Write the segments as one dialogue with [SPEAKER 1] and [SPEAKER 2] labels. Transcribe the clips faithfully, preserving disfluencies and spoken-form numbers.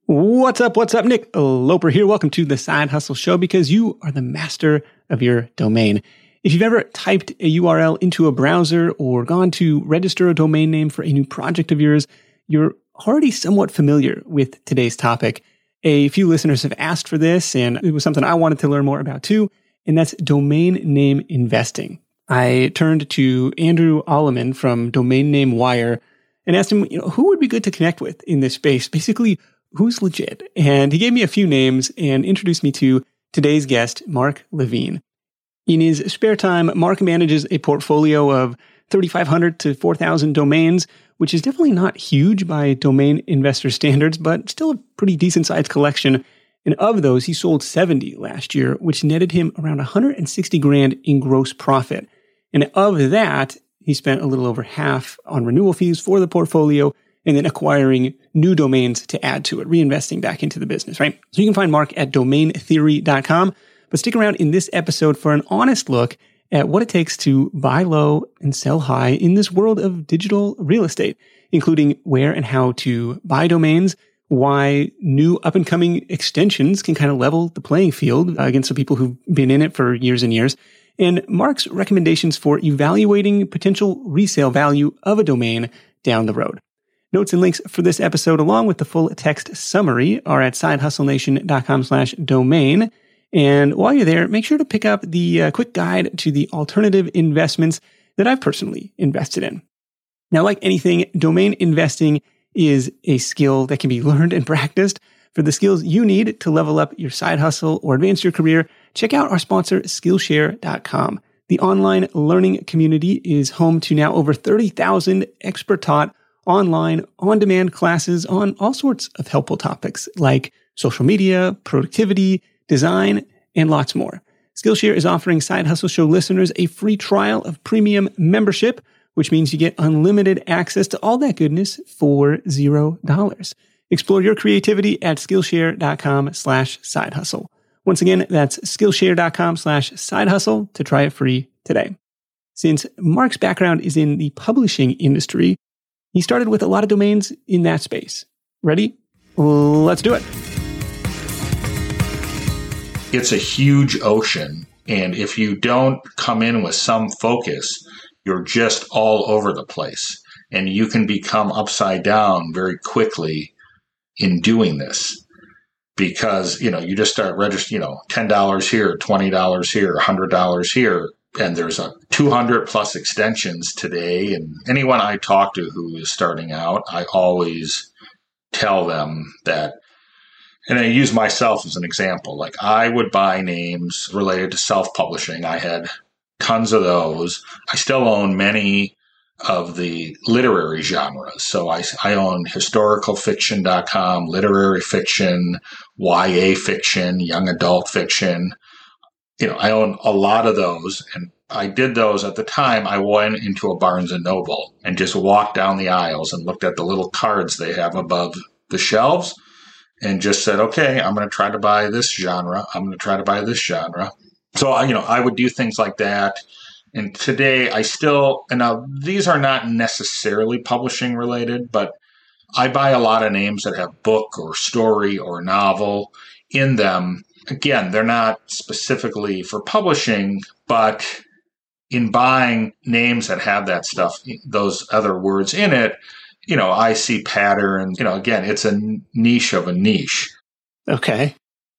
[SPEAKER 1] What's up? What's up? Nick Loper here. Welcome to the Side Hustle Show, because you are the master of your domain. If you've ever typed a U R L into a browser or gone to register a domain name for a new project of yours, you're already somewhat familiar with today's topic. A few listeners have asked for this, and it was something I wanted to learn more about too, and that's domain name investing. I turned to Andrew Alleman from Domain Name Wire and asked him, you know, who would be good to connect with in this space? Basically, who's legit? And he gave me a few names and introduced me to today's guest, Mark Levine. In his spare time, Mark manages a portfolio of thirty-five hundred to four thousand domains, which is definitely not huge by domain investor standards, but still a pretty decent-sized collection. And of those, he sold seventy last year, which netted him around one hundred sixty grand in gross profit. And of that, he spent a little over half on renewal fees for the portfolio, and then acquiring new domains to add to it, reinvesting back into the business, right? So you can find Mark at domain theory dot com, but stick around in this episode for an honest look at what it takes to buy low and sell high in this world of digital real estate, including where and how to buy domains, why new up-and-coming extensions can kind of level the playing field against the people who've been in it for years and years, and Mark's recommendations for evaluating potential resale value of a domain down the road. Notes and links for this episode, along with the full text summary, are at sidehustlenation.com slash domain. And while you're there, make sure to pick up the uh, quick guide to the alternative investments that I've personally invested in. Now, like anything, domain investing is a skill that can be learned and practiced. For the skills you need to level up your side hustle or advance your career, check out our sponsor, Skillshare dot com. The online learning community is home to now over thirty thousand expert-taught online, on-demand classes on all sorts of helpful topics like social media, productivity, design, and lots more. Skillshare is offering Side Hustle Show listeners a free trial of premium membership, which means you get unlimited access to all that goodness for zero dollars. Explore your creativity at Skillshare.com slash side hustle. Once again, that's Skillshare.com slash side hustle to try it free today. Since Mark's background is in the publishing industry, he started with a lot of domains in that space. Ready? Let's do it.
[SPEAKER 2] It's a huge ocean, and if you don't come in with some focus, you're just all over the place, and you can become upside down very quickly in doing this, because, you know, you just start registering, you know, ten dollars here, twenty dollars here, one hundred dollars here, and there's a two hundred plus extensions today. And anyone I talk to who is starting out, I always tell them that, and I use myself as an example, like I would buy names related to self-publishing. I had tons of those. I still own many of the literary genres. So I, I own historical fiction dot com, literary fiction, Y A fiction, young adult fiction. You know, I own a lot of those, and I did those at the time. I went into a Barnes and Noble and just walked down the aisles and looked at the little cards they have above the shelves and just said, okay, I'm going to try to buy this genre. I'm going to try to buy this genre. So, you know, I would do things like that. And today I still, and now these are not necessarily publishing related, but I buy a lot of names that have book or story or novel in them. Again, they're not specifically for publishing, but in buying names that have that stuff, those other words in it, you know, I see patterns. You know, again, it's a niche of a niche.
[SPEAKER 1] Okay.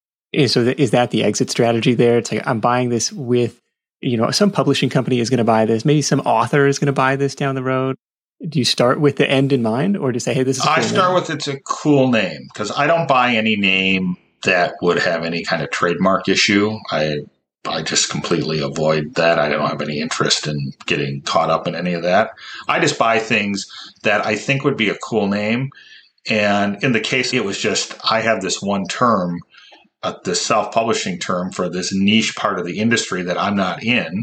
[SPEAKER 1] So is that the exit strategy there? It's like, I'm buying this with, you know, some publishing company is going to buy this. Maybe some author is going to buy this down the road. Do you start with the end in mind, or do you say, hey, this is a cool
[SPEAKER 2] I start
[SPEAKER 1] name?
[SPEAKER 2] with it's a cool name, because I don't buy any name that would have any kind of trademark issue. I I just completely avoid that. I don't have any interest in getting caught up in any of that. I just buy things that I think would be a cool name. And in the case, it was just, I have this one term, uh, this self-publishing term for this niche part of the industry that I'm not in.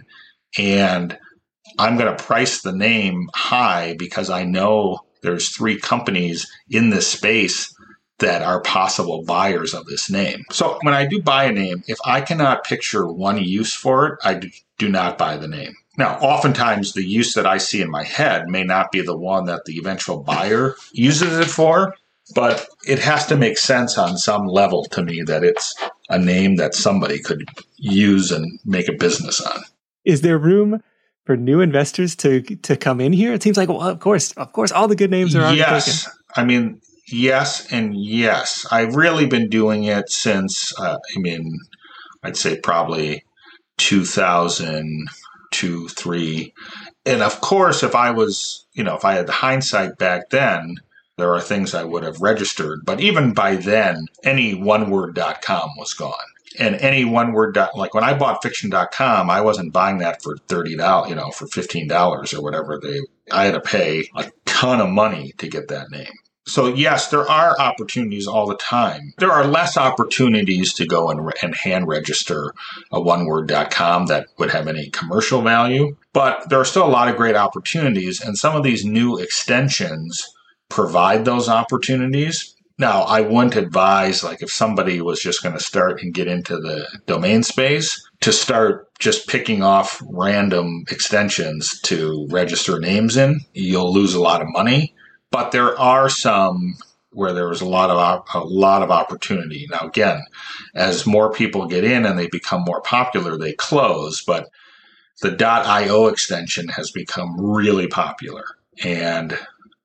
[SPEAKER 2] And I'm going to price the name high because I know there's three companies in this space that are possible buyers of this name. So when I do buy a name, if I cannot picture one use for it, I do not buy the name. Now, oftentimes the use that I see in my head may not be the one that the eventual buyer uses it for, But it has to make sense on some level to me that it's a name that somebody could use and make a business on.
[SPEAKER 1] Is there room for new investors to to come in here? It seems like, well, of course, of course, all the good names are already
[SPEAKER 2] yes.
[SPEAKER 1] taken.
[SPEAKER 2] I mean, yes and yes. I've really been doing it since, uh, I mean, I'd say probably two thousand two, three. And of course, if I was, you know, if I had the hindsight back then, there are things I would have registered. But even by then, any one word dot com was gone. And any one word dot, like when I bought fiction dot com, I wasn't buying that for thirty dollars, you know, for fifteen dollars or whatever. They, I had to pay a ton of money to get that name. So yes, there are opportunities all the time. There are less opportunities to go and, and hand register a one word dot com that would have any commercial value. But there are still a lot of great opportunities. And some of these new extensions provide those opportunities. Now, I wouldn't advise, like, if somebody was just going to start and get into the domain space, to start just picking off random extensions to register names in. You'll lose a lot of money. But there are some where there was a lot of op- a lot of opportunity. Now, again, as more people get in and they become more popular, they close. But the .io extension has become really popular, and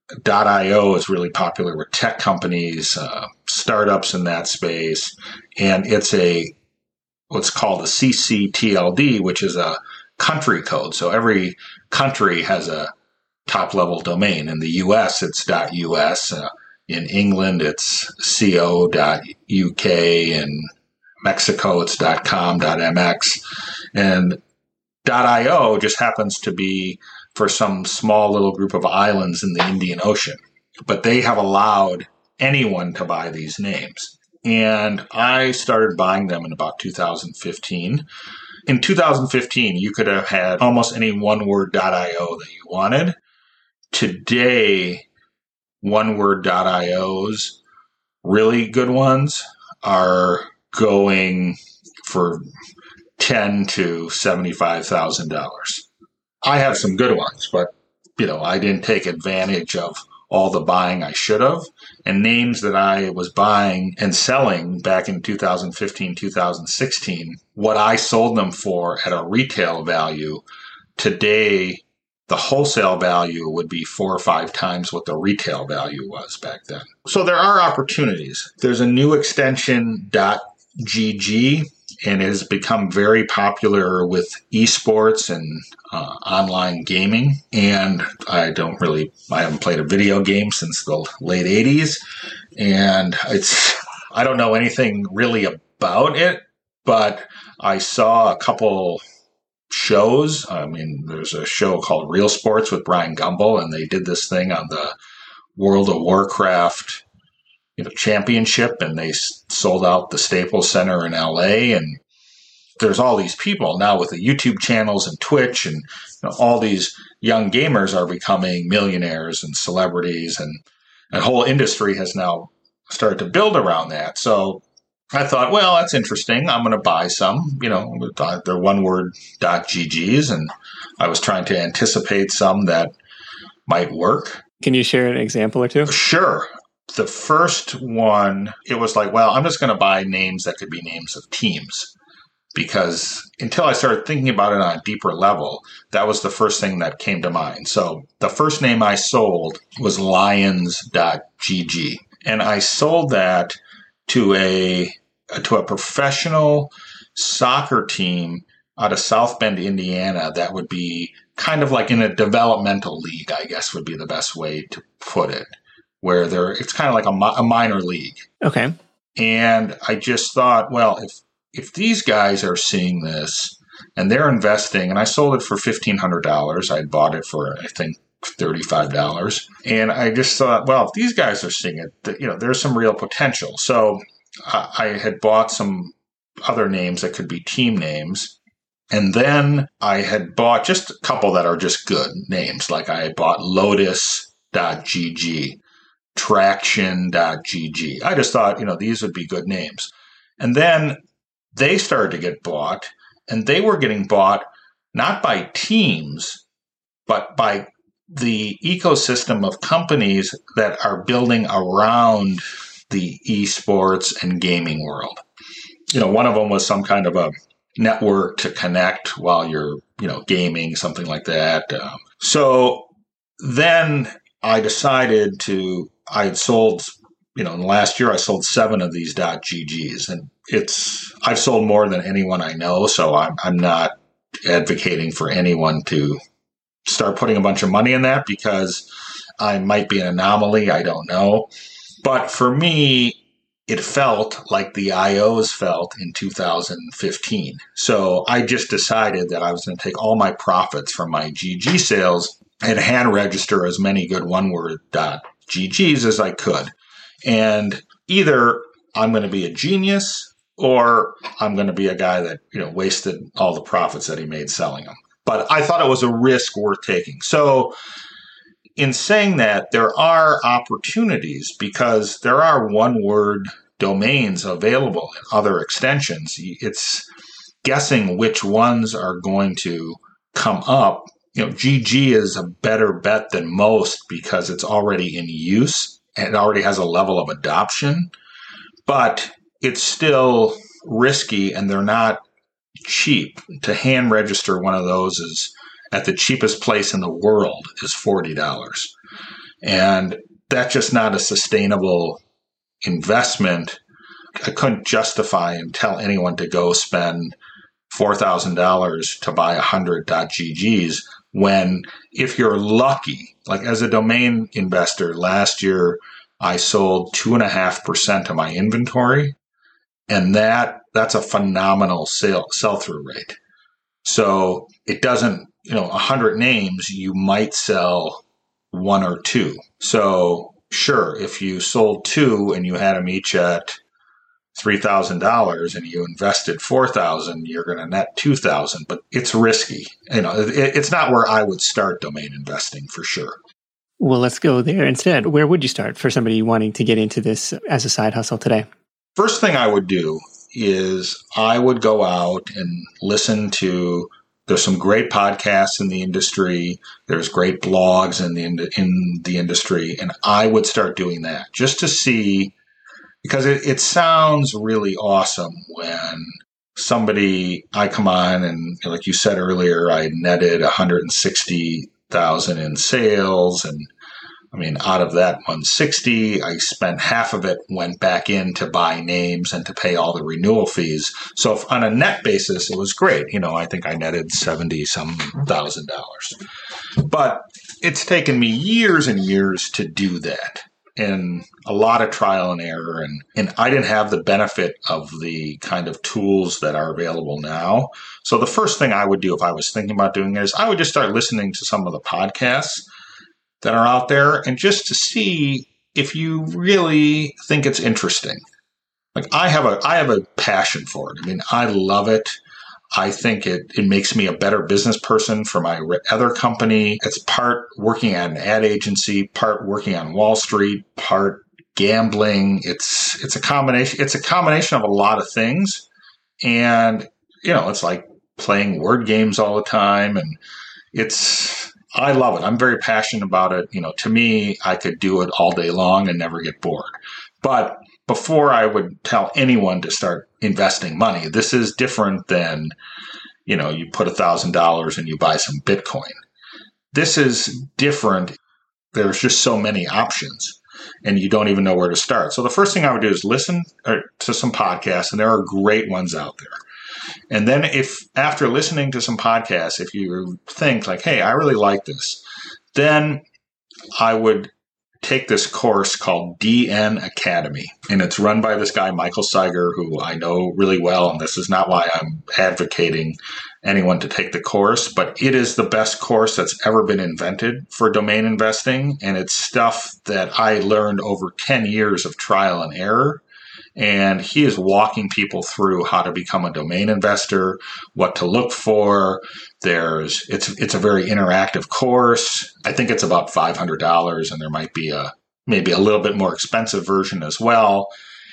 [SPEAKER 2] .io is really popular with tech companies, uh, startups in that space, and it's a what's called a C C T L D, which is a country code. So every country has a top-level domain. In the U S, it's .us. Uh, in England, it's co dot U K. In Mexico, it's .com, .mx. And .io just happens to be for some small little group of islands in the Indian Ocean. But they have allowed anyone to buy these names. And I started buying them in about two thousand fifteen. In two thousand fifteen, you could have had almost any one-word .io that you wanted. Today, one-word .ios, really good ones, are going for ten thousand to seventy-five thousand dollars. I have some good ones, but, you know, I didn't take advantage of all the buying I should have. And names that I was buying and selling back in two thousand fifteen, two thousand sixteen, what I sold them for at a retail value, today the wholesale value would be four or five times what the retail value was back then. So there are opportunities. There's a new extension .gg, and it has become very popular with esports and uh, online gaming. And I don't really, I haven't played a video game since the late eighties. And it's, I don't know anything really about it, but I saw a couple shows. I mean, there's a show called Real Sports with Brian Gumbel, and they did this thing on the World of Warcraft, you know, championship, and they s- sold out the Staples Center in L A. And there's all these people now with the YouTube channels and Twitch, and you know, all these young gamers are becoming millionaires and celebrities, and a whole industry has now started to build around that. So I thought, well, that's interesting. I'm going to buy some, you know, they're one-word .ggs, and I was trying to anticipate some that might work.
[SPEAKER 1] Can you share an example or two?
[SPEAKER 2] Sure. The first one, it was like, well, I'm just going to buy names that could be names of teams, because until I started thinking about it on a deeper level, that was the first thing that came to mind. So the first name I sold was lions.gg, and I sold that to a to a professional soccer team out of South Bend, Indiana, that would be kind of like in a developmental league, I guess would be the best way to put it, where they're, it's kind of like a, a minor league.
[SPEAKER 1] Okay.
[SPEAKER 2] And I just thought, well, if if these guys are seeing this and they're investing, and I sold it for fifteen hundred dollars, I bought it for, I think, thirty-five dollars. And I just thought, well, if these guys are seeing it, you know, there's some real potential. So I had bought some other names that could be team names. And then I had bought just a couple that are just good names. Like I had bought lotus.gg, traction.gg. I just thought, you know, these would be good names. And then they started to get bought, and they were getting bought not by teams, but by the ecosystem of companies that are building around the esports and gaming world. You know, one of them was some kind of a network to connect while you're, you know, gaming, something like that. Um, so then I decided to, I had sold, you know, in the last year I sold seven of these .ggs, and it's, I've sold more than anyone I know. So I'm, I'm not advocating for anyone to start putting a bunch of money in that, because I might be an anomaly. I don't know. But for me, it felt like the I Os felt in two thousand fifteen. So I just decided that I was going to take all my profits from my G G sales and hand register as many good one-word .ggs as I could. And either I'm going to be a genius or I'm going to be a guy that, you know, wasted all the profits that he made selling them. But I thought it was a risk worth taking. So in saying that, there are opportunities, because there are one-word domains available in other extensions. It's guessing which ones are going to come up. You know, G G is a better bet than most because it's already in use and it already has a level of adoption, but it's still risky and they're not cheap. To hand register one of those is at the cheapest place in the world is forty dollars. And that's just not a sustainable investment. I couldn't justify and tell anyone to go spend four thousand dollars to buy one hundred .ggs when, if you're lucky, like as a domain investor, last year I sold two point five percent of my inventory, and that that's a phenomenal sale sell-through rate. So it doesn't, you know, one hundred names, you might sell one or two. So sure, if you sold two and you had them each at three thousand dollars and you invested four thousand dollars, you're going to net two thousand dollars, but it's risky. You know, it, it's not where I would start domain investing for sure.
[SPEAKER 1] Well, let's go there instead. Where would you start for somebody wanting to get into this as a side hustle today?
[SPEAKER 2] First thing I would do is I would go out and listen to, there's some great podcasts in the industry. There's great blogs in the in the industry. And I would start doing that just to see, because it, it sounds really awesome when somebody, I come on and like you said earlier, I netted one hundred sixty thousand in sales. And I mean, out of that one hundred sixty, I spent half of it went back in to buy names and to pay all the renewal fees. So if on a net basis, it was great. You know, I think I netted seventy some thousand dollars. But it's taken me years and years to do that, and a lot of trial and error. And, and I didn't have the benefit of the kind of tools that are available now. So the first thing I would do if I was thinking about doing it is I would just start listening to some of the podcasts that are out there, and just to see if you really think it's interesting. Like I have a, I have a passion for it. I mean, I love it. I think it, it makes me a better business person for my other company. It's part working at an ad agency, part working on Wall Street, part gambling. It's, it's a combination, it's a combination of a lot of things. And, you know, it's like playing word games all the time. And it's, I love it. I'm very passionate about it. You know, to me, I could do it all day long and never get bored. But before I would tell anyone to start investing money, this is different than, you know, you put one thousand dollars and you buy some Bitcoin. This is different. There's just so many options and you don't even know where to start. So the first thing I would do is listen to some podcasts, and there are great ones out there. And then if after listening to some podcasts, if you think like, hey, I really like this, then I would take this course called D N Academy. And it's run by this guy, Michael Seiger, who I know really well. And this is not why I'm advocating anyone to take the course, but it is the best course that's ever been invented for domain investing. And it's stuff that I learned over ten years of trial and error. And he is walking people through how to become a domain investor, what to look for. There's it's it's a very interactive course. I think it's about five hundred dollars, and there might be a maybe a little bit more expensive version as well.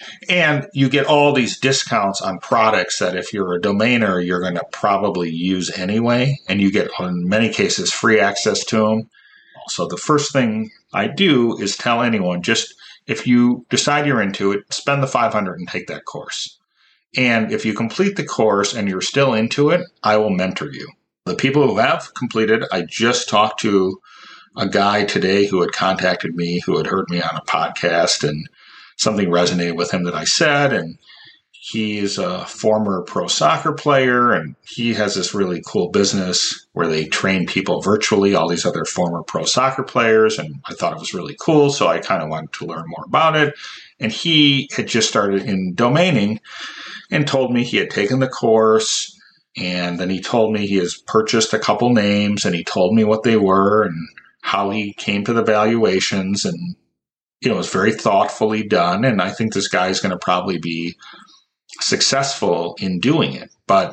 [SPEAKER 2] And you get all these discounts on products that if you're a domainer, you're going to probably use anyway. And you get, in many cases, free access to them. So the first thing I do is tell anyone, just if you decide you're into it, spend the five hundred dollars and take that course. And if you complete the course and you're still into it, I will mentor you. The people who have completed, I just talked to a guy today who had contacted me, who had heard me on a podcast, and something resonated with him that I said. And he's a former pro soccer player, and he has this really cool business where they train people virtually, all these other former pro soccer players. And I thought it was really cool. So I kind of wanted to learn more about it. And he had just started in domaining and told me he had taken the course. And then he told me he has purchased a couple names, and he told me what they were and how he came to the valuations. And, you know, it was very thoughtfully done. And I think this guy is going to probably be successful in doing it. But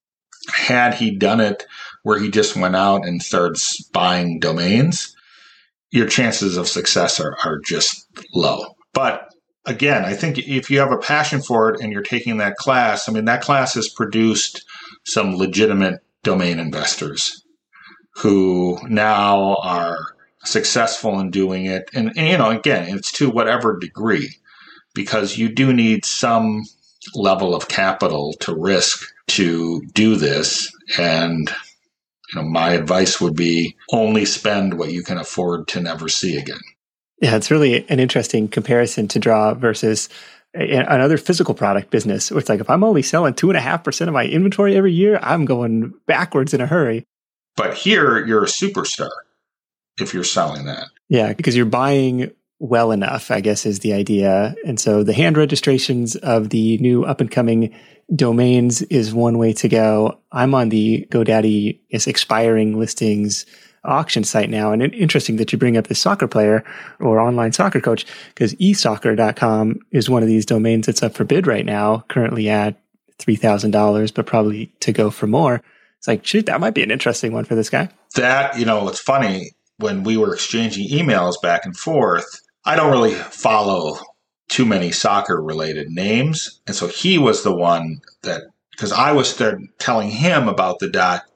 [SPEAKER 2] had he done it where he just went out and started buying domains, your chances of success are, are just low. But again, I think if you have a passion for it and you're taking that class, I mean, that class has produced some legitimate domain investors who now are successful in doing it. And, and you know, again, it's to whatever degree, because you do need some level of capital to risk to do this. And, you know, my advice would be only spend what you can afford to never see again.
[SPEAKER 1] Yeah, it's really an interesting comparison to draw versus another physical product business. It's like, if I'm only selling two and a half percent of my inventory every year, I'm going backwards in a hurry.
[SPEAKER 2] But here you're a superstar if you're selling that.
[SPEAKER 1] Yeah, because you're buying well enough, I guess, is the idea. And so the hand registrations of the new up and coming domains is one way to go. I'm on the GoDaddy is expiring listings auction site now. And interesting that you bring up the soccer player or online soccer coach, because e soccer dot com is one of these domains that's up for bid right now, currently at three thousand dollars, but probably to go for more. It's like, shoot, that might be an interesting one for this guy.
[SPEAKER 2] That, you know, it's funny, when we were exchanging emails back and forth, I don't really follow too many soccer related names. And so he was the one that, because I was telling him about the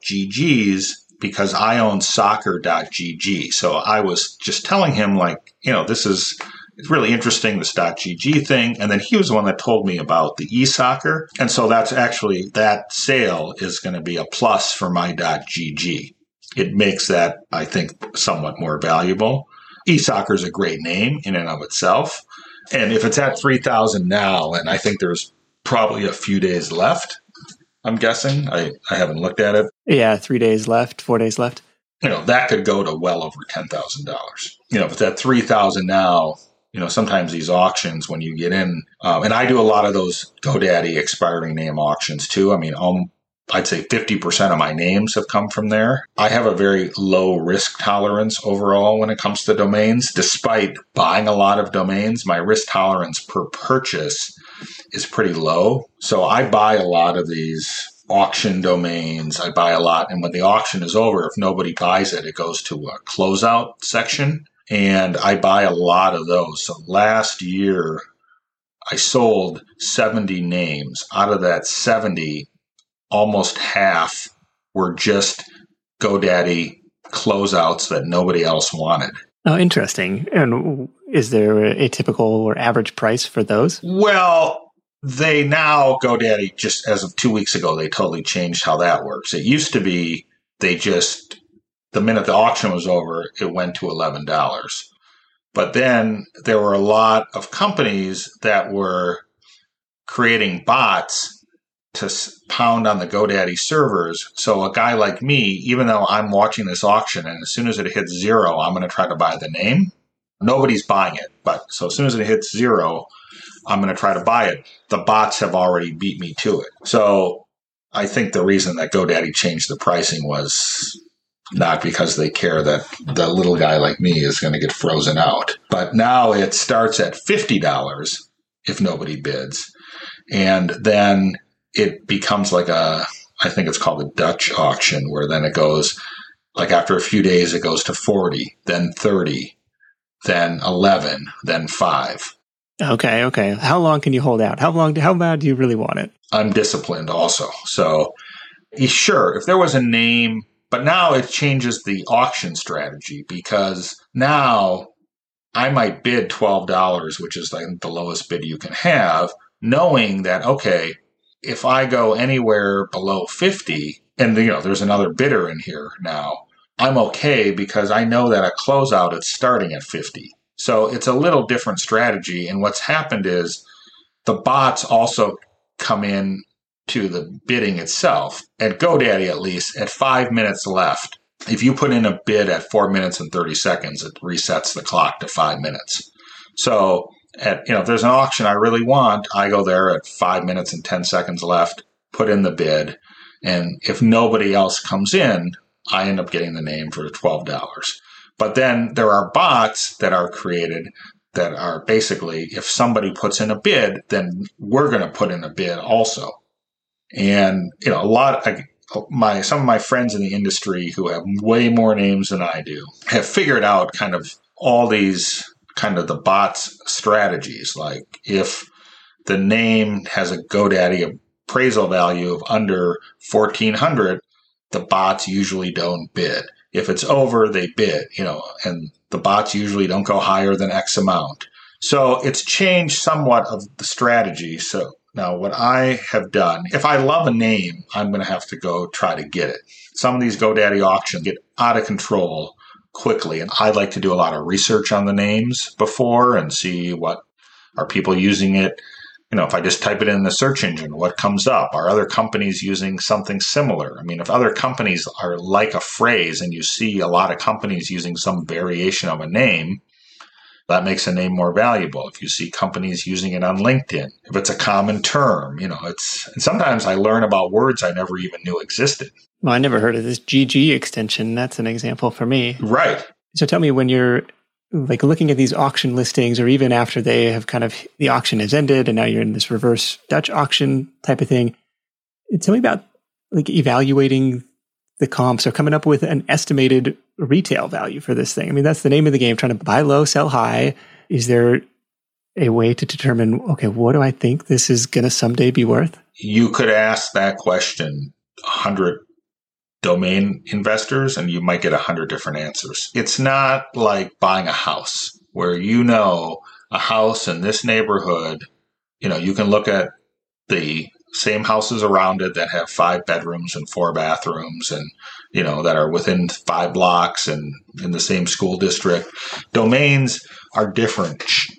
[SPEAKER 2] .ggs because I own soccer dot g g. So I was just telling him, like, you know, this is it's really interesting, this .gg thing. And then he was the one that told me about the eSoccer. And so that's actually, that sale is going to be a plus for my .gg. It makes that, I think, somewhat more valuable. eSoccer is a great name in and of itself. And if it's at three thousand now, and I think there's probably a few days left, I'm guessing. I, I haven't looked at it.
[SPEAKER 1] Yeah, three days left, four days left.
[SPEAKER 2] You know, that could go to well over ten thousand dollars. You know, if it's at three thousand now, you know, sometimes these auctions, when you get in, um, and I do a lot of those GoDaddy expiring name auctions too. I mean, um, I'd say fifty percent of my names have come from there. I have a very low risk tolerance overall when it comes to domains. Despite buying a lot of domains, my risk tolerance per purchase is pretty low. So I buy a lot of these auction domains. I buy a lot. And when the auction is over, if nobody buys it, it goes to a closeout section. And I buy a lot of those. So last year, I sold seventy names. Out of that seventy, almost half were just GoDaddy closeouts that nobody else wanted.
[SPEAKER 1] Oh, interesting. And is there a typical or average price for those?
[SPEAKER 2] Well, they now, GoDaddy, just as of two weeks ago, they totally changed how that works. It used to be they just, the minute the auction was over, it went to eleven dollars. But then there were a lot of companies that were creating bots to pound on the GoDaddy servers. So a guy like me, even though I'm watching this auction, and as soon as it hits zero, I'm going to try to buy the name. Nobody's buying it. But so as soon as it hits zero, I'm going to try to buy it. The bots have already beat me to it. So I think the reason that GoDaddy changed the pricing was not because they care that the little guy like me is going to get frozen out. But now it starts at fifty dollars if nobody bids. And then it becomes like a, I think it's called a Dutch auction, where then it goes, like after a few days, it goes to forty, then thirty, then eleven, then five.
[SPEAKER 1] Okay, okay. How long can you hold out? How long? How bad do you really want it?
[SPEAKER 2] I'm disciplined also. So sure, if there was a name, But now it changes the auction strategy, because now I might bid twelve dollars, which is like the lowest bid you can have, knowing that, okay, if I go anywhere below fifty, and you know there's another bidder in here now, I'm okay because I know that at closeout it's starting at fifty. So it's a little different strategy. And what's happened is the bots also come in to the bidding itself. At GoDaddy, at least, at five minutes left, if you put in a bid at four minutes and thirty seconds, it resets the clock to five minutes. So at, you know, if there's an auction I really want, I go there at five minutes and ten seconds left, put in the bid. And if nobody else comes in, I end up getting the name for twelve dollars. But then there are bots that are created that are basically, if somebody puts in a bid, then we're going to put in a bid also. And, you know, a lot of my, some of my friends in the industry who have way more names than I do have figured out kind of all these kind of the bots strategies. Like if the name has a GoDaddy appraisal value of under fourteen hundred, the bots usually don't bid. If it's over, they bid, you know, and the bots usually don't go higher than X amount. So it's changed somewhat of the strategy. So now what I have done, if I love a name, I'm going to have to go try to get it. Some of these GoDaddy auctions get out of control quickly. And I like to do a lot of research on the names before and see what are people using it. You know, if I just type it in the search engine, what comes up? Are other companies using something similar? I mean, if other companies are like a phrase and you see a lot of companies using some variation of a name, that makes a name more valuable. If you see companies using it on LinkedIn, if it's a common term, you know, it's, and sometimes I learn about words I never even knew existed.
[SPEAKER 1] Well, I never heard of this G G extension. That's an example for me.
[SPEAKER 2] Right.
[SPEAKER 1] So tell me, when you're like looking at these auction listings, or even after they have kind of, the auction has ended and now you're in this reverse Dutch auction type of thing, tell me about like evaluating the comps or coming up with an estimated retail value for this thing. I mean, that's the name of the game, trying to buy low, sell high. Is there a way to determine, okay, what do I think this is going to someday be worth?
[SPEAKER 2] You could ask that question one hundred domain investors and you might get one hundred different answers. It's not like buying a house where you know a house in this neighborhood, you know, you can look at the same houses around it that have five bedrooms and four bathrooms and, you know, that are within five blocks and in the same school district. Domains are different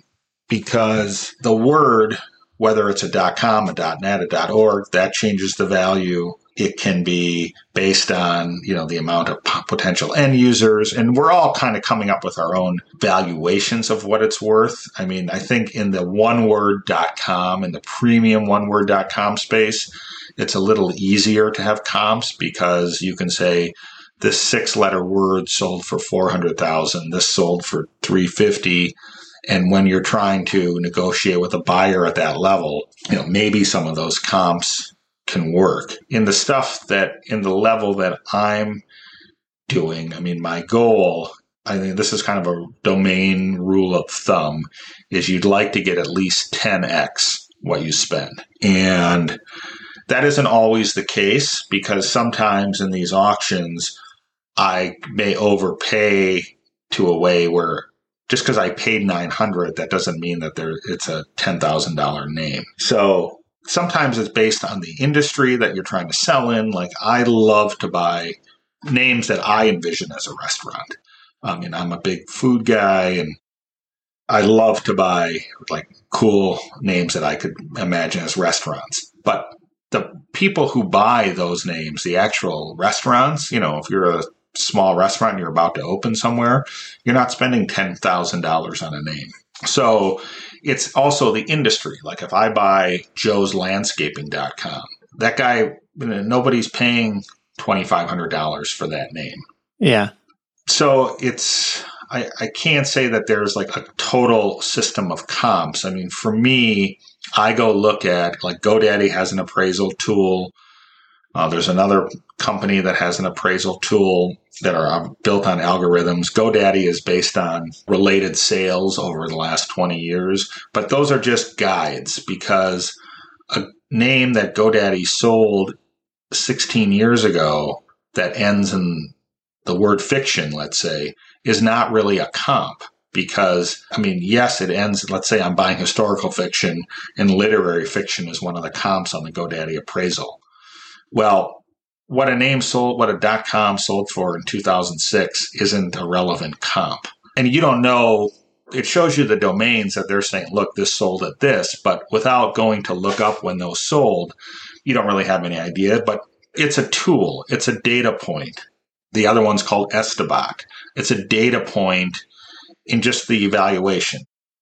[SPEAKER 2] because the word, whether it's a .com, a .net, a .org, that changes the value. It can be based on, you know, the amount of potential end users. And we're all kind of coming up with our own valuations of what it's worth. I mean, I think in the one word dot com, in the premium one word dot com space, it's a little easier to have comps because you can say this six-letter word sold for four hundred thousand dollars, this sold for three hundred fifty thousand dollars. And when you're trying to negotiate with a buyer at that level, you know, maybe some of those comps can work. In the stuff that, in the level that I'm doing, I mean, my goal, I think this is kind of a domain rule of thumb, is you'd like to get at least ten x what you spend. And that isn't always the case because sometimes in these auctions, I may overpay to a way where just because I paid nine hundred, that doesn't mean that there it's a ten thousand dollars name. So sometimes it's based on the industry that you're trying to sell in. Like I love to buy names that I envision as a restaurant. I mean, I'm a big food guy and I love to buy like cool names that I could imagine as restaurants. But the people who buy those names, the actual restaurants, you know, if you're a small restaurant and you're about to open somewhere, you're not spending ten thousand dollars on a name. So it's also the industry. Like if I buy joes landscaping dot com, that guy, you know, nobody's paying twenty-five hundred dollars for that name.
[SPEAKER 1] Yeah.
[SPEAKER 2] So it's, I, I can't say that there's like a total system of comps. I mean, for me, I go look at, like GoDaddy has an appraisal tool. Uh, there's another company that has an appraisal tool that are built on algorithms. GoDaddy is based on related sales over the last twenty years, but those are just guides because a name that GoDaddy sold sixteen years ago that ends in the word fiction, let's say, is not really a comp. Because, I mean, yes, it ends, let's say I'm buying historical fiction and literary fiction is one of the comps on the GoDaddy appraisal. Well, what a name sold, what a .com sold for in two thousand six isn't a relevant comp. And you don't know, it shows you the domains that they're saying, look, this sold at this, but without going to look up when those sold, you don't really have any idea. But it's a tool, it's a data point. The other one's called Estabot. It's a data point in just the evaluation.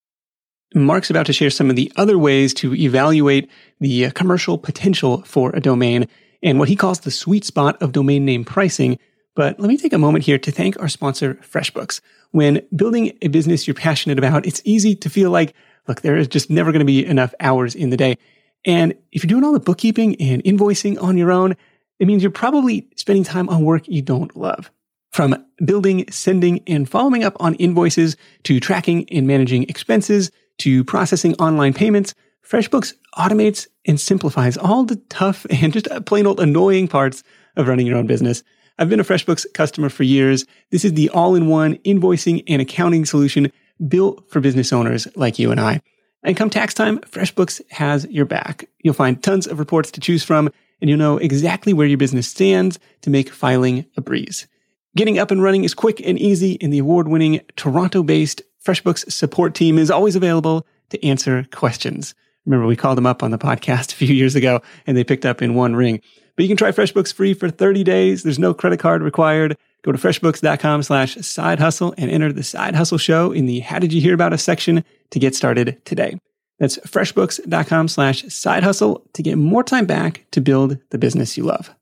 [SPEAKER 1] Mark's about to share some of the other ways to evaluate the commercial potential for a domain and what he calls the sweet spot of domain name pricing. But let me take a moment here to thank our sponsor, FreshBooks. When building a business you're passionate about, it's easy to feel like, look, there is just never going to be enough hours in the day. And if you're doing all the bookkeeping and invoicing on your own, it means you're probably spending time on work you don't love. From building, sending, and following up on invoices to tracking and managing expenses to processing online payments, FreshBooks automates and simplifies all the tough and just plain old annoying parts of running your own business. I've been a FreshBooks customer for years. This is the all-in-one invoicing and accounting solution built for business owners like you and I. And come tax time, FreshBooks has your back. You'll find tons of reports to choose from, and you'll know exactly where your business stands to make filing a breeze. Getting up and running is quick and easy, and the award-winning Toronto-based FreshBooks support team is always available to answer questions. Remember, we called them up on the podcast a few years ago, and they picked up in one ring. But you can try FreshBooks free for thirty days. There's no credit card required. Go to freshbooks.com slash side hustle and enter the Side Hustle Show in the How Did You Hear About Us section to get started today. That's freshbooks.com slash side hustle to get more time back to build the business you love.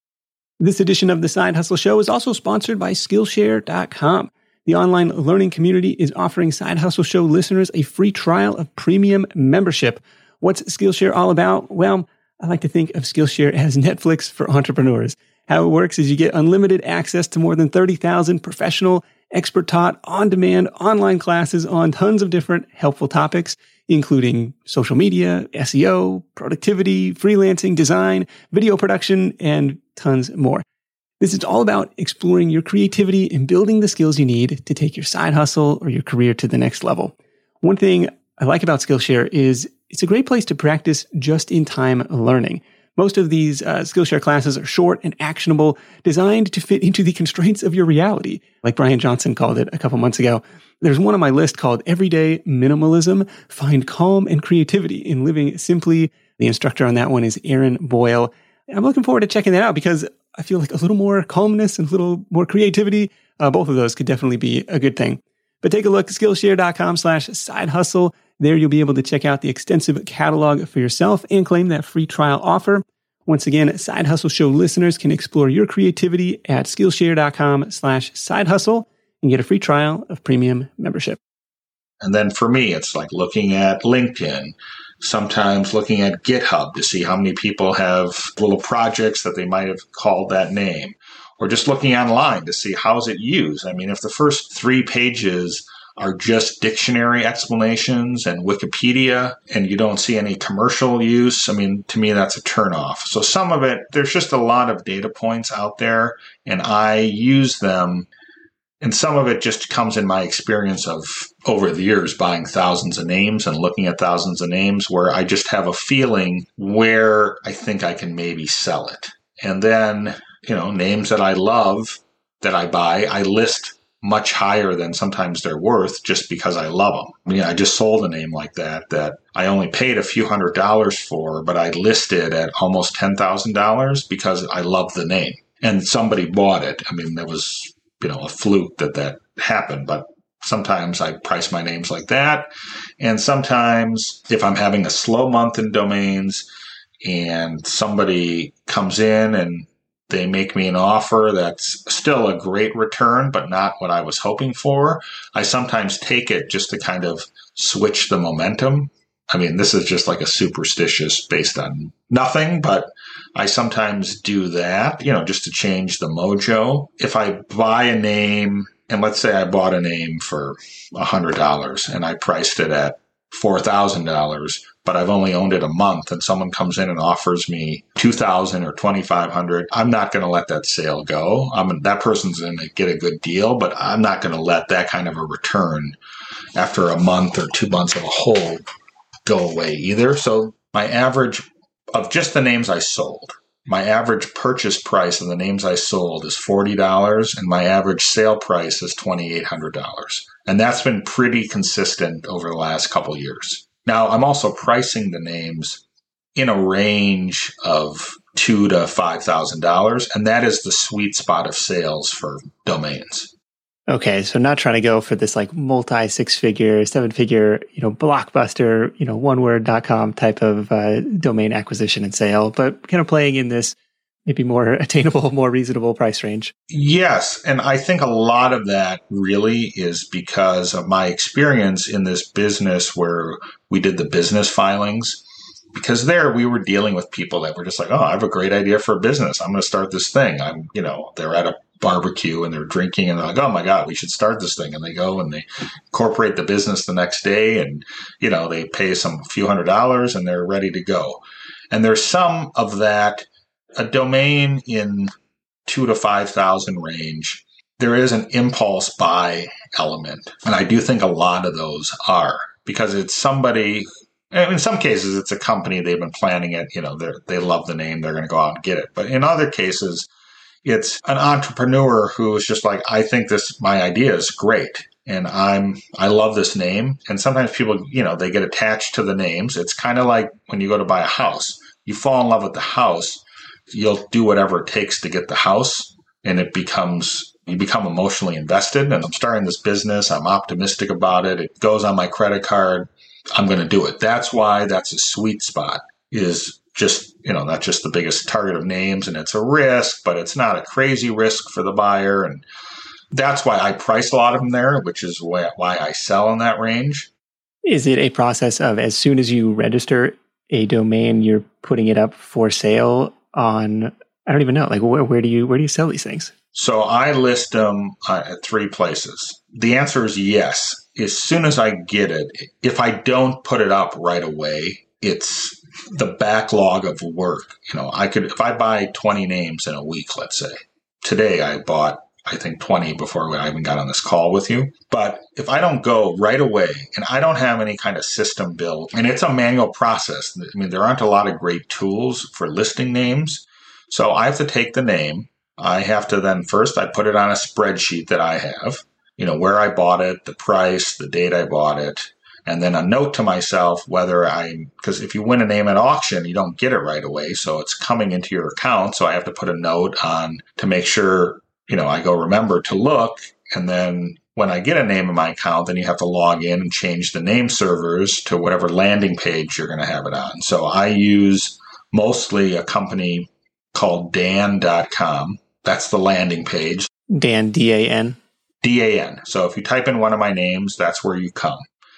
[SPEAKER 1] This edition of the Side Hustle Show is also sponsored by Skillshare dot com. The online learning community is offering Side Hustle Show listeners a free trial of premium membership. What's Skillshare all about? Well, I like to think of Skillshare as Netflix for entrepreneurs. How it works is you get unlimited access to more than thirty thousand professional, expert-taught, on-demand online classes on tons of different helpful topics, including social media, S E O, productivity, freelancing, design, video production, and tons more. This is all about exploring your creativity and building the skills you need to take your side hustle or your career to the next level. One thing I like about Skillshare is it's a great place to practice just-in-time learning. Most of these uh, Skillshare classes are short and actionable, designed to fit into the constraints of your reality, like Brian Johnson called it a couple months ago. There's one on my list called Everyday Minimalism, Find Calm and Creativity in Living Simply. The instructor on that one is Aaron Boyle. I'm looking forward to checking that out because I feel like a little more calmness and a little more creativity, uh, both of those could definitely be a good thing. But take a look, Skillshare.com slash side hustle. There you'll be able to check out the extensive catalog for yourself and claim that free trial offer. Once again, Side Hustle Show listeners can explore your creativity at Skillshare.com slash side hustle and get a free trial of premium membership.
[SPEAKER 2] And then for me, it's like looking at LinkedIn, sometimes looking at GitHub to see how many people have little projects that they might have called that name, or just looking online to see how's it used. I mean, if the first three pages are just dictionary explanations and Wikipedia, and you don't see any commercial use, I mean, to me, that's a turnoff. So some of it, there's just a lot of data points out there, and I use them. And some of it just comes in my experience of over the years buying thousands of names and looking at thousands of names where I just have a feeling where I think I can maybe sell it. And then, you know, names that I love that I buy, I list much higher than sometimes they're worth just because I love them. I mean, I just sold a name like that that I only paid a few hundred dollars for, but I listed at almost ten thousand dollars because I love the name. And somebody bought it. I mean, there was, you know, a fluke that that happened, but sometimes I price my names like that. And sometimes if I'm having a slow month in domains and somebody comes in and they make me an offer that's still a great return, but not what I was hoping for, I sometimes take it just to kind of switch the momentum. I mean, this is just like a superstitious based on nothing, but I sometimes do that, you know, just to change the mojo. If I buy a name, and let's say I bought a name for one hundred dollars and I priced it at four thousand dollars, but I've only owned it a month and someone comes in and offers me two thousand dollars or twenty-five hundred dollars, I'm not going to let that sale go. I'm, that person's going to get a good deal, but I'm not going to let that kind of a return after a month or two months of a hold go away either. So my average of just the names I sold, my average purchase price of the names I sold is forty dollars, and my average sale price is twenty-eight hundred dollars. And that's been pretty consistent over the last couple of years. Now, I'm also pricing the names in a range of two thousand to five thousand dollars, and that is the sweet spot of sales for domains.
[SPEAKER 1] Okay, so not trying to go for this like multi six figure, seven figure, you know, blockbuster, you know, one word dot com type of uh, domain acquisition and sale, but kind of playing in this maybe more attainable, more reasonable price range.
[SPEAKER 2] Yes, and I think a lot of that really is because of my experience in this business where we did the business filings. Because there we were dealing with people that were just like, oh, I have a great idea for a business. I'm going to start this thing. I'm, you know, they're at a barbecue and they're drinking and they're like, oh my God, we should start this thing. And they go and they incorporate the business the next day and, you know, they pay some few hundred dollars and they're ready to go. And there's some of that, a domain in two to five thousand range. There is an impulse buy element. And I do think a lot of those are because it's somebody. In some cases, it's a company, they've been planning it, you know, they they love the name, they're going to go out and get it. But in other cases, it's an entrepreneur who is just like, I think this, my idea is great. And I'm, I love this name. And sometimes people, you know, they get attached to the names. It's kind of like when you go to buy a house, you fall in love with the house, you'll do whatever it takes to get the house. And it becomes, you become emotionally invested. And I'm starting this business. I'm optimistic about it. It goes on my credit card. I'm going to do it. That's why that's a sweet spot is just, you know, not just the biggest target of names and it's a risk, but it's not a crazy risk for the buyer. And that's why I price a lot of them there, which is why, why I sell in that range.
[SPEAKER 1] Is it a process of as soon as you register a domain, you're putting it up for sale on, I don't even know, like where, where do you, where do you sell these things?
[SPEAKER 2] So I list them uh, at three places. The answer is yes. As soon as I get it, if I don't put it up right away, it's the backlog of work. You know, I could, if I buy twenty names in a week, let's say, today I bought, I think twenty before I even got on this call with you. But if I don't go right away and I don't have any kind of system built, and it's a manual process. I mean, there aren't a lot of great tools for listing names. So I have to take the name. I have to then first I put it on a spreadsheet that I have. You know, where I bought it, the price, the date I bought it, and then a note to myself whether I, because if you win a name at auction, you don't get it right away. So it's coming into your account. So I have to put a note on to make sure, you know, I go remember to look. And then when I get a name in my account, then you have to log in and change the name servers to whatever landing page you're going to have it on. So I use mostly a company called Dan dot com. That's the landing page.
[SPEAKER 1] Dan, D A N.
[SPEAKER 2] D A N. So if you type in one of my names, that's where you come.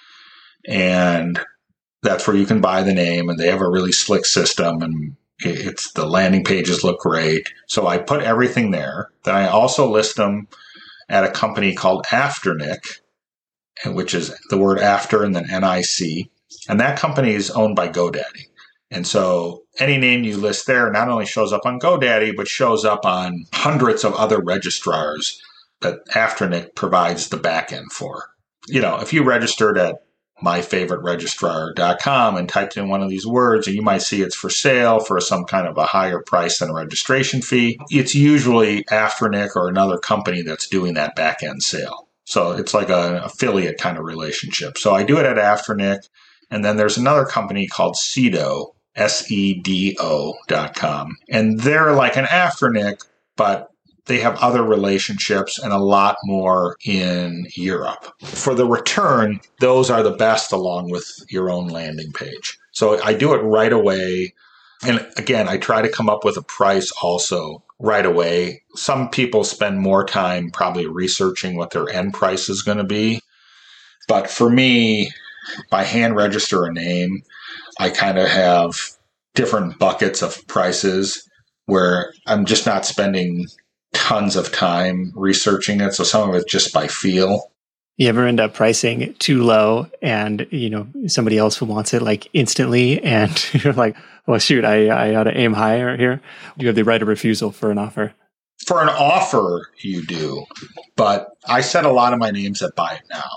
[SPEAKER 2] And that's where you can buy the name. And they have a really slick system. And it's the landing pages look great. So I put everything there. Then I also list them at a company called Afternic, which is the word after and then N I C. And that company is owned by GoDaddy. And so any name you list there not only shows up on GoDaddy, but shows up on hundreds of other registrars that Afternic provides the backend for. You know, if you registered at my favorite registrar dot com and typed in one of these words, and you might see it's for sale for some kind of a higher price than a registration fee, it's usually Afternic or another company that's doing that backend sale. So it's like an affiliate kind of relationship. So I do it at Afternic. And then there's another company called Sedo, S E D O dot com. And they're like an Afternic, but they have other relationships and a lot more in Europe. For the return, those are the best along with your own landing page. So I do it right away. And again, I try to come up with a price also right away. Some people spend more time probably researching what their end price is going to be. But for me, if I hand register a name, I kind of have different buckets of prices where I'm just not spending tons of time researching it. So some of it's just by feel.
[SPEAKER 1] You ever end up pricing too low and, you know, somebody else who wants it like instantly and you're like, well, shoot, I, I ought to aim higher here. You have the right of refusal for an offer.
[SPEAKER 2] For an offer, you do. But I set a lot of my names at buy it now.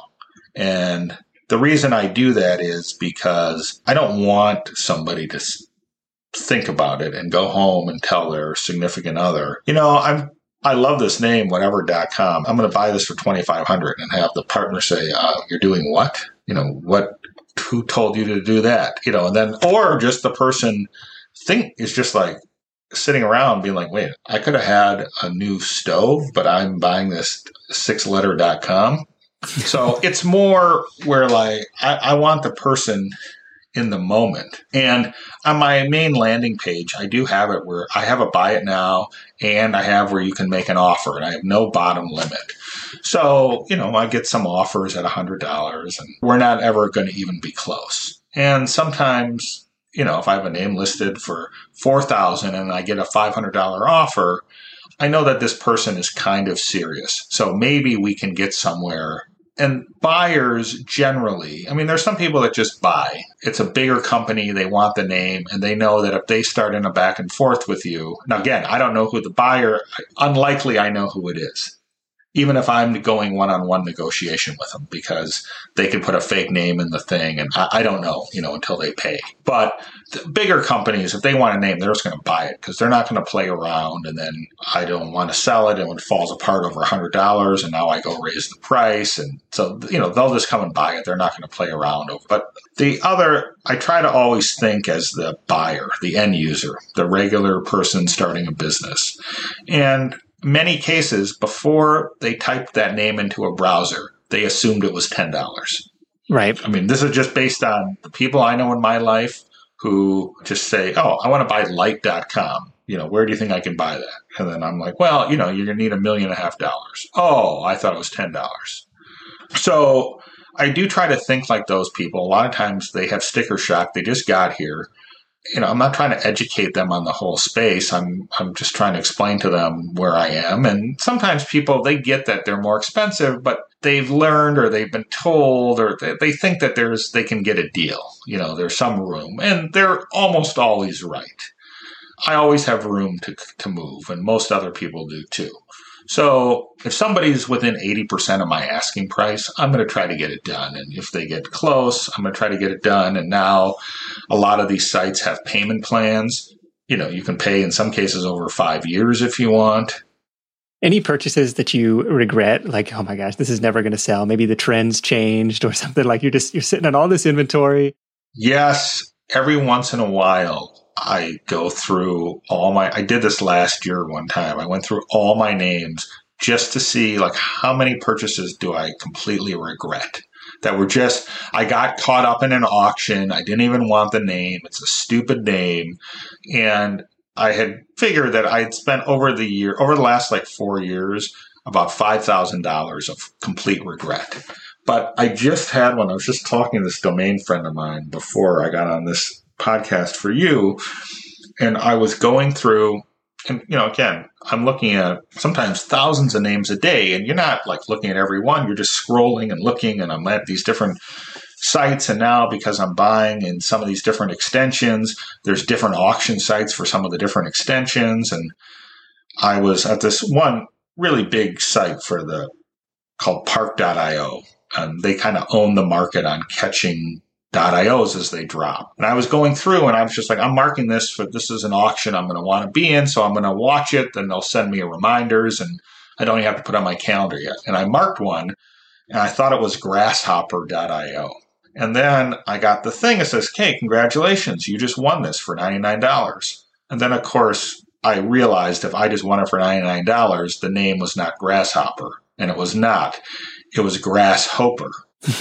[SPEAKER 2] And the reason I do that is because I don't want somebody to think about it and go home and tell their significant other, you know, I'm I love this name, whatever dot com. I'm going to buy this for twenty-five hundred dollars and have the partner say, uh, you're doing what? You know, what, who told you to do that? You know, and then, or just the person think is just like sitting around being like, wait, I could have had a new stove, but I'm buying this six letter dot com. So it's more where like, I, I want the person in the moment. And on my main landing page, I do have it where I have a buy it now and I have where you can make an offer and I have no bottom limit. So, you know, I get some offers at one hundred dollars and we're not ever going to even be close. And sometimes, you know, if I have a name listed for four thousand dollars and I get a five hundred dollars offer, I know that this person is kind of serious. So maybe we can get somewhere. And buyers generally, I mean, there's some people that just buy. It's a bigger company. They want the name and they know that if they start in a back and forth with you. Now, again, I don't know who the buyer, unlikely I know who it is. Even if I'm going one-on-one negotiation with them because they can put a fake name in the thing and I, I don't know, you know, until they pay. But the bigger companies, if they want a name, they're just going to buy it because they're not going to play around. And then I don't want to sell it and it falls apart over one hundred dollars and now I go raise the price. And so, you know, they'll just come and buy it. They're not going to play around over. But the other, I try to always think as the buyer, the end user, the regular person starting a business. And many cases, before they typed that name into a browser, they assumed it was ten dollars.
[SPEAKER 1] Right.
[SPEAKER 2] I mean, this is just based on the people I know in my life who just say, oh, I want to buy light dot com. You know, where do you think I can buy that? And then I'm like, well, you know, you're going to need a million and a half dollars. Oh, I thought it was ten dollars. So I do try to think like those people. A lot of times they have sticker shock. They just got here. You know, I'm not trying to educate them on the whole space. I'm I'm just trying to explain to them where I am. And sometimes people, they get that they're more expensive, but they've learned or they've been told or they, they think that there's they can get a deal. You know, there's some room. And they're almost always right. I always have room to to move, and most other people do too. So if somebody's within eighty percent of my asking price, I'm going to try to get it done. And if they get close, I'm going to try to get it done. And now a lot of these sites have payment plans. You know, you can pay in some cases over five years if you want.
[SPEAKER 1] Any purchases that you regret, like, oh my gosh, this is never going to sell. Maybe the trends changed or something, like you're just, you're sitting on all this inventory.
[SPEAKER 2] Yes. Every once in a while, I go through all my, I did this last year one time. I went through all my names just to see like how many purchases do I completely regret that were just, I got caught up in an auction. I didn't even want the name. It's a stupid name. And I had figured that I had spent over the year, over the last like four years, about five thousand dollars of complete regret. But I just had one. I was just talking to this domain friend of mine before I got on this podcast for you. And I was going through, and, you know, again, I'm looking at sometimes thousands of names a day, and you're not like looking at every one. You're just scrolling and looking, and I'm at these different sites. And now because I'm buying in some of these different extensions, there's different auction sites for some of the different extensions. And I was at this one really big site for the called park dot io. And they kind of own the market on catching .ios as they drop. And I was going through and I was just like, I'm marking this for, this is an auction I'm going to want to be in. So I'm going to watch it. Then they'll send me reminders and I don't even have to put on my calendar yet. And I marked one and I thought it was grasshopper dot io. And then I got the thing that says, hey, congratulations. You just won this for ninety-nine dollars. And then of course I realized if I just won it for ninety-nine dollars, the name was not Grasshopper, and it was not. It was Grasshopper.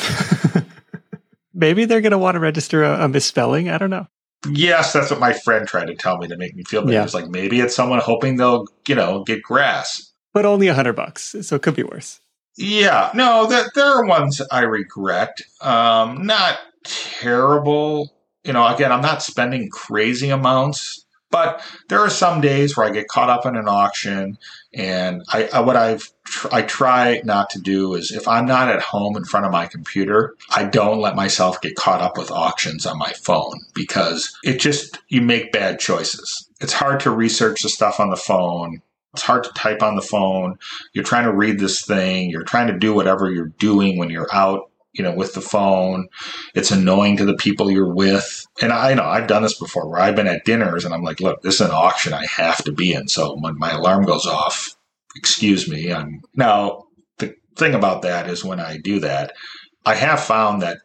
[SPEAKER 1] Maybe they're going to want to register a, a misspelling. I don't know.
[SPEAKER 2] Yes, that's what my friend tried to tell me to make me feel better. Yeah. It was like, maybe it's someone hoping they'll, you know, get grass.
[SPEAKER 1] But only a hundred bucks, so it could be worse.
[SPEAKER 2] Yeah. No, there, there are ones I regret. Um, not terrible. You know, again, I'm not spending crazy amounts. But there are some days where I get caught up in an auction, and I, I what I've tr- I try not to do is if I'm not at home in front of my computer, I don't let myself get caught up with auctions on my phone because it just you make bad choices. It's hard to research the stuff on the phone. It's hard to type on the phone. You're trying to read this thing. You're trying to do whatever you're doing when you're out, you know, with the phone. It's annoying to the people you're with. And I know I've done this before where I've been at dinners and I'm like, look, this is an auction I have to be in. So when my alarm goes off, excuse me. I'm now the thing about that is when I do that, I have found that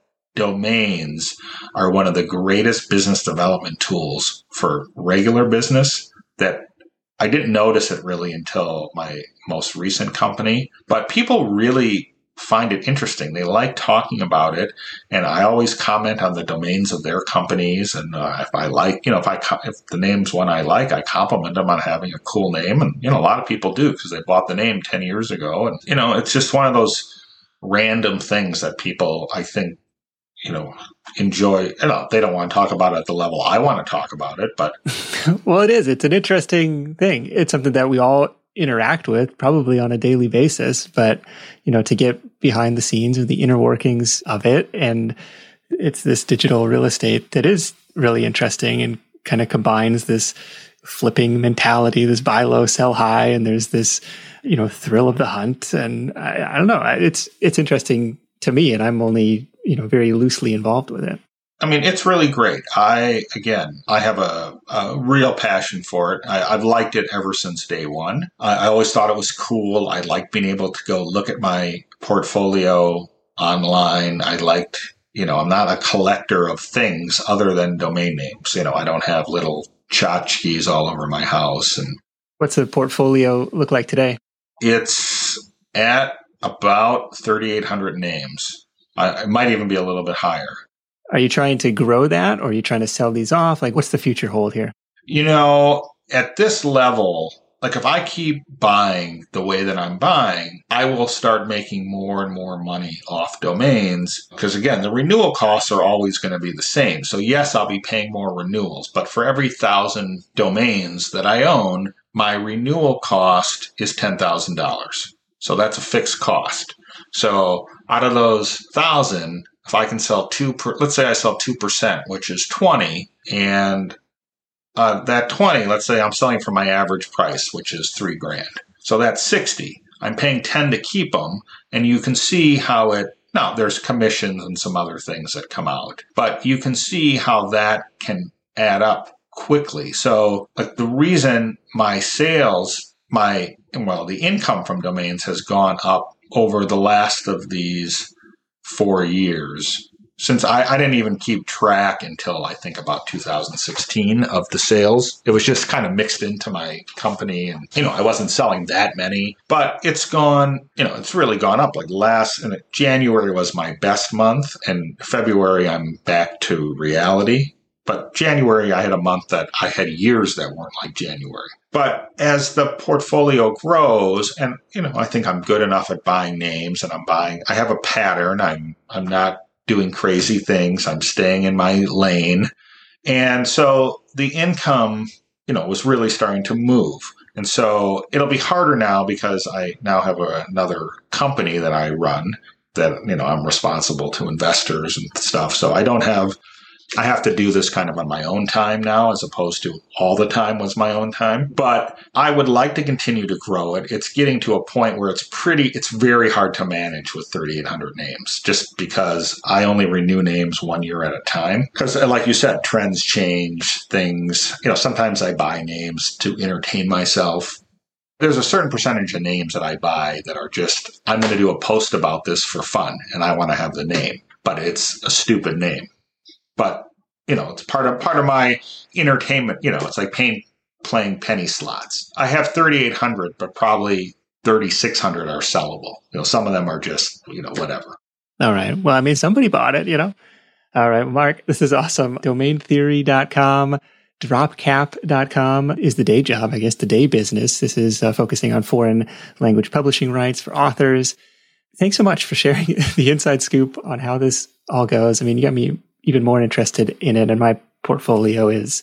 [SPEAKER 2] domains are one of the greatest business development tools for regular business that I didn't notice it really until my most recent company, but people really find it interesting. They like talking about it, and I always comment on the domains of their companies. And uh, if I like, you know, if I if the name's one I like, I compliment them on having a cool name. And you know, a lot of people do because they bought the name ten years ago, and you know, it's just one of those random things that people, I think, you know, enjoy. You know, they don't want to talk about it at the level I want to talk about it, but
[SPEAKER 1] well, it is. It's an interesting thing. It's something that we all interact with probably on a daily basis, but you know, to get behind the scenes of the inner workings of it, and it's this digital real estate that is really interesting and kind of combines this flipping mentality, this buy low, sell high, and there's this, you know, thrill of the hunt. And I, I don't know, it's it's interesting to me, and I'm only, you know, very loosely involved with it.
[SPEAKER 2] I mean, it's really great. I, again, I have a, a real passion for it. I, I've liked it ever since day one. I, I always thought it was cool. I liked being able to go look at my portfolio online. I liked, you know, I'm not a collector of things other than domain names. You know, I don't have little tchotchkes all over my house. And
[SPEAKER 1] what's the portfolio look like today?
[SPEAKER 2] It's at about thirty-eight hundred names. I, it might even be a little bit higher.
[SPEAKER 1] Are you trying to grow that, or are you trying to sell these off? Like, what's the future hold here?
[SPEAKER 2] You know, at this level, like if I keep buying the way that I'm buying, I will start making more and more money off domains. Because again, the renewal costs are always going to be the same. So yes, I'll be paying more renewals, but for every thousand domains that I own, my renewal cost is ten thousand dollars. So that's a fixed cost. So out of those thousand, if I can sell two, per, let's say I sell two percent, which is twenty, and uh, that twenty, let's say I'm selling for my average price, which is three grand. So that's sixty. I'm paying ten to keep them, and you can see how it, now there's commissions and some other things that come out, but you can see how that can add up quickly. So like the reason my sales, my, well, the income from domains has gone up over the last of these four years, since I, I didn't even keep track until I think about two thousand sixteen of the sales. It was just kind of mixed into my company, and you know, I wasn't selling that many, but it's gone, you know, it's really gone up. Like last, and January was my best month, and February I'm back to reality. But January, I had a month that I had years that weren't like January. But as the portfolio grows, and, you know, I think I'm good enough at buying names, and I'm buying, I have a pattern. I'm, I'm not doing crazy things. I'm staying in my lane. And so the income, you know, was really starting to move. And so it'll be harder now because I now have a, another company that I run that, you know, I'm responsible to investors and stuff. So I don't have, I have to do this kind of on my own time now, as opposed to all the time was my own time. But I would like to continue to grow it. It's getting to a point where it's pretty, it's very hard to manage with thirty-eight hundred names, just because I only renew names one year at a time. Because like you said, trends change things. You know, sometimes I buy names to entertain myself. There's a certain percentage of names that I buy that are just, I'm going to do a post about this for fun, and I want to have the name, but it's a stupid name. But, you know, it's part of part of my entertainment. You know, it's like paying, playing penny slots. I have thirty-eight hundred, but probably thirty-six hundred are sellable. You know, some of them are just, you know, whatever.
[SPEAKER 1] All right. Well, I mean, somebody bought it, you know. All right, Mark, this is awesome. domain theory dot com, dropcap dot com is the day job, I guess, the day business. This is uh, focusing on foreign language publishing rights for authors. Thanks so much for sharing the inside scoop on how this all goes. I mean, you got me even more interested in it, and my portfolio is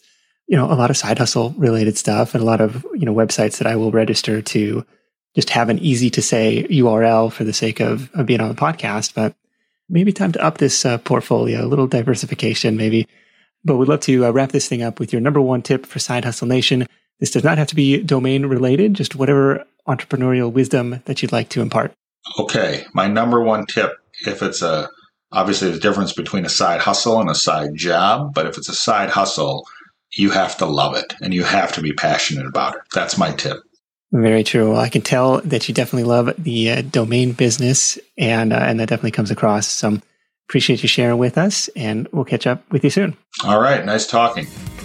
[SPEAKER 1] you know, a lot of side hustle related stuff and a lot of, you know, websites that I will register to just have an easy to say U R L for the sake of, of being on the podcast. But maybe time to up this uh, portfolio, a little diversification maybe. But we'd love to uh, wrap this thing up with your number one tip for Side Hustle Nation. This does not have to be domain related, just whatever entrepreneurial wisdom that you'd like to impart.
[SPEAKER 2] Okay. My number one tip, if it's a, obviously there's a difference between a side hustle and a side job, but if it's a side hustle, you have to love it and you have to be passionate about it. That's my tip.
[SPEAKER 1] Very true. Well, I can tell that you definitely love the uh, domain business, and uh, and that definitely comes across. So appreciate you sharing with us, and we'll catch up with you soon.
[SPEAKER 2] All right. Nice talking.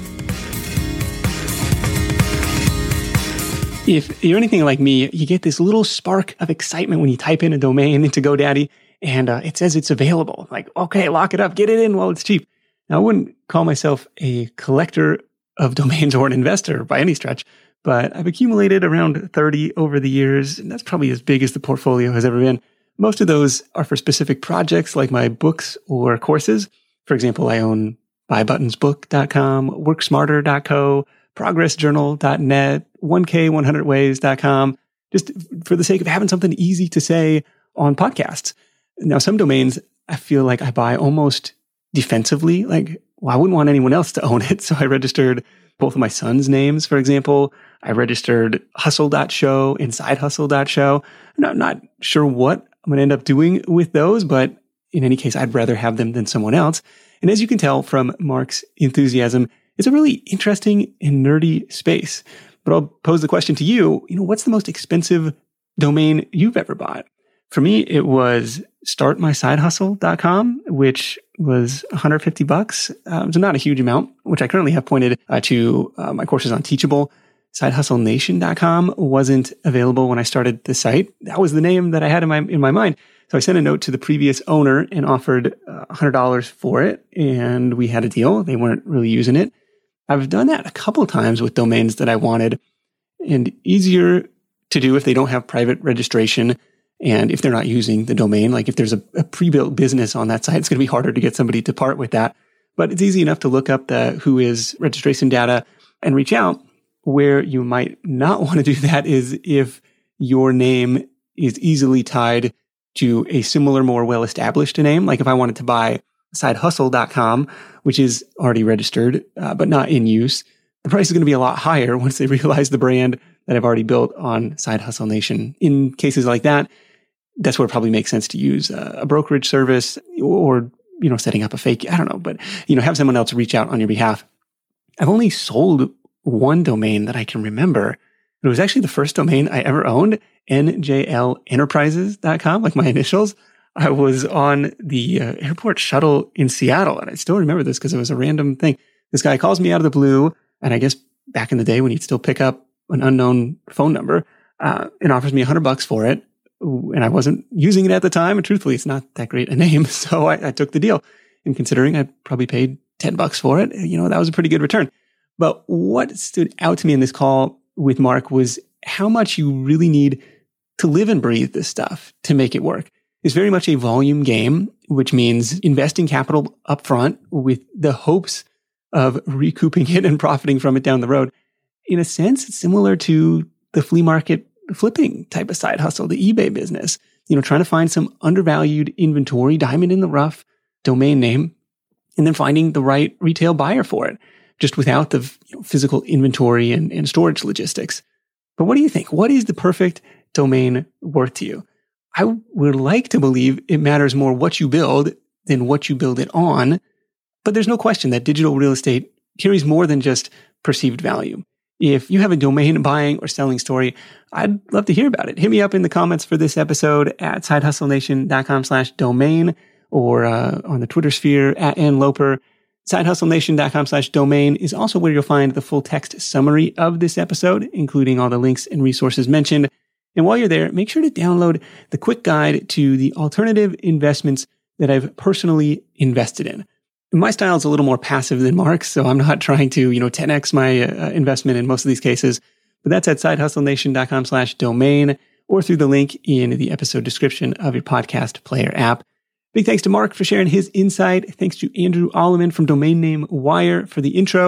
[SPEAKER 1] If you're anything like me, you get this little spark of excitement when you type in a domain into GoDaddy, and uh, it says it's available. Like, okay, lock it up, get it in while it's cheap. Now, I wouldn't call myself a collector of domains or an investor by any stretch, but I've accumulated around thirty over the years, and that's probably as big as the portfolio has ever been. Most of those are for specific projects like my books or courses. For example, I own buy buttons book dot com, work smarter dot co, progress journal dot net, one k one hundred ways dot com, just for the sake of having something easy to say on podcasts. Now, some domains I feel like I buy almost defensively, like, well, I wouldn't want anyone else to own it. So I registered both of my sons' names, for example. I registered hustle dot show and side hustle dot show. I'm not, not sure what I'm going to end up doing with those, but in any case, I'd rather have them than someone else. And as you can tell from Mark's enthusiasm, it's a really interesting and nerdy space. But I'll pose the question to you, you know, what's the most expensive domain you've ever bought? For me, it was start my side hustle dot com, which was one hundred fifty bucks. Um, so not a huge amount, which I currently have pointed uh, to uh, my courses on Teachable. side hustle nation dot com wasn't available when I started the site. That was the name that I had in my in my mind. So I sent a note to the previous owner and offered uh, one hundred dollars for it, and we had a deal. They weren't really using it. I've done that a couple of times with domains that I wanted, and easier to do if they don't have private registration and if they're not using the domain. Like if there's a, a pre-built business on that site, it's going to be harder to get somebody to part with that. But it's easy enough to look up the who is registration data and reach out. Where you might not want to do that is if your name is easily tied to a similar, more well-established name. Like if I wanted to buy side hustle dot com, which is already registered, uh, but not in use, the price is going to be a lot higher once they realize the brand that I've already built on Side Hustle Nation. In cases like that, that's where it probably makes sense to use a, a brokerage service or, you know, setting up a fake, I don't know, but, you know, have someone else reach out on your behalf. I've only sold one domain that I can remember. It was actually the first domain I ever owned, N J L enterprises dot com, like my initials. I was on the uh, airport shuttle in Seattle, and I still remember this because it was a random thing. This guy calls me out of the blue, and I guess back in the day when you'd still pick up an unknown phone number, uh, and offers me a hundred bucks for it. And I wasn't using it at the time, and truthfully, it's not that great a name, so I, I took the deal. And considering I probably paid ten bucks for it, you know, that was a pretty good return. But what stood out to me in this call with Mark was how much you really need to live and breathe this stuff to make it work. It's very much a volume game, which means investing capital upfront with the hopes of recouping it and profiting from it down the road. In a sense, it's similar to the flea market flipping type of side hustle, the eBay business. You know, trying to find some undervalued inventory, diamond in the rough domain name, and then finding the right retail buyer for it, just without the you know, physical inventory and, and storage logistics. But what do you think? What is the perfect domain worth to you? I would like to believe it matters more what you build than what you build it on. But there's no question that digital real estate carries more than just perceived value. If you have a domain buying or selling story, I'd love to hear about it. Hit me up in the comments for this episode at side hustle nation dot com slash domain or uh, on the Twitter sphere at nloper. side hustle nation dot com slash domain is also where you'll find the full text summary of this episode, including all the links and resources mentioned. And while you're there, make sure to download the quick guide to the alternative investments that I've personally invested in. My style is a little more passive than Mark's, so I'm not trying to, you know, ten x my uh, investment in most of these cases. But that's at side hustle nation dot com slash domain or through the link in the episode description of your podcast player app. Big thanks to Mark for sharing his insight. Thanks to Andrew Alleman from Domain Name Wire for the intro.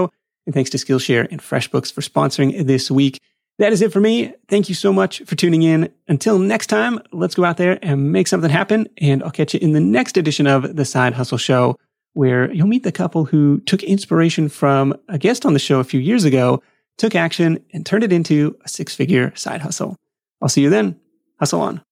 [SPEAKER 1] And thanks to Skillshare and FreshBooks for sponsoring this week. That is it for me. Thank you so much for tuning in. Until next time, let's go out there and make something happen. And I'll catch you in the next edition of The Side Hustle Show, where you'll meet the couple who took inspiration from a guest on the show a few years ago, took action, and turned it into a six-figure side hustle. I'll see you then. Hustle on.